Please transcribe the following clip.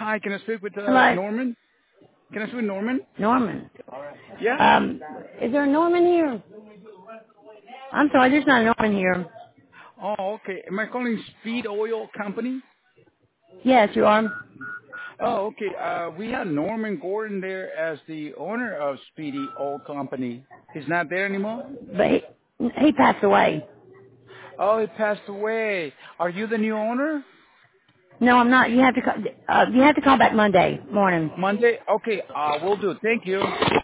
Hi, can I speak with Hello? Norman? Can I speak with Norman? Norman. Yeah? Is there a Norman here? I'm sorry, there's not a Norman here. Oh, okay. Am I calling Speed Oil Company? Yes, you are. Oh, okay. We had Norman Gordon there as the owner of Speedy Oil Company. He's not there anymore? But he passed away. Oh, he passed away. Are you the new owner? No, I'm not. You have to call back Monday morning. Monday? Okay, we'll do. Thank you.